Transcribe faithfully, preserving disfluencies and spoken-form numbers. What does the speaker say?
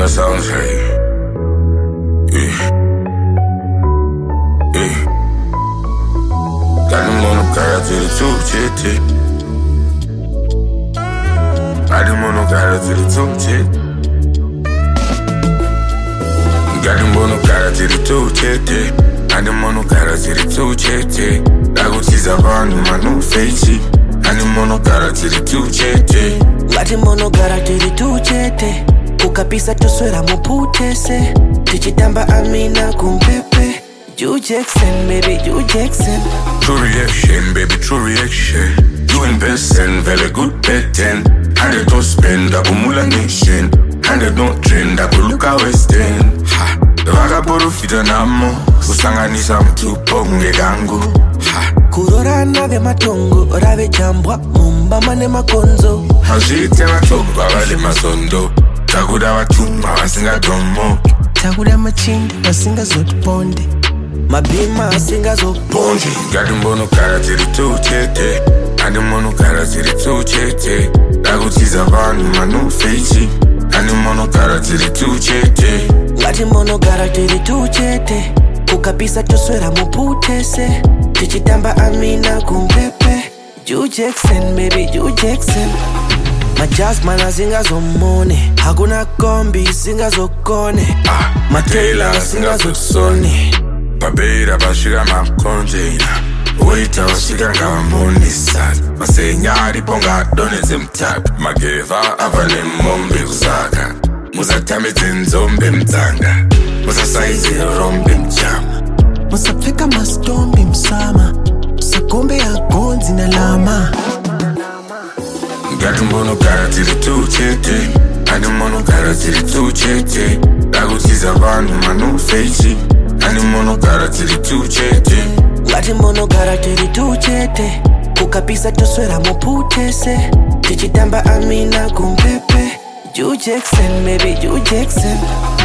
that sounds right. Yeah. Yeah. Got them on the car to the two chitty. Got them on the car to the two chitty. Got them on the car to the two chitty. Got them on the car to the two chitty. I go tease around in my new face. Got them on the car to the two chitty. Got them on the car to the two chitty. Kukapisa toswera muputese. Tichitamba amina kumpepe. You Jackson, baby, you Jackson. True reaction, baby, true reaction. You invest in very good betting. And they don't spend up Mula Nation. And they don't trend up Luka West End. Ha, the vagaboro fita namo. Usanganisa mtupo mgegangu. Ha, kurorana de matongo. Orave jambwa, mumba mane makonzo. Hajite matogo, wale masondo. Takuda watumba, wasinga domo. Takuda machindi, wasinga zote ponde. Mabima asinga zo Bonji, got them on the car to the two chete. And them on the car to the two chete. I go tease around in my new face. And them on the car to the two chete. Got them on the car to the two chete. Kukapisa toswera muputese. Tichitamba amina kumpepe. You Jackson, baby, you Jackson. Majasman azinga zo mone. Hakuna kombi, singa zo kone. Ah, Matela, singa zo sone. Babera bashira makonjena. Waiter washika ngawa monisa. Masenyari ponga doneze mtapi. Mageva avane mombe kuzaka. Musa tamete nzombe mtanga. Musa saizi rombe mchama. Musa peka mastombi msama. Musa kombe ya gonzi na lama. Got them on the car to the two chete. Got them on the car to the two chete. I go tease around in my new face. And them on the car to the two chete. Got them on the car to the two chete. Kukapisa toswera muputese. Tichitamba amina kumpepe. You Jackson, baby, you Jackson.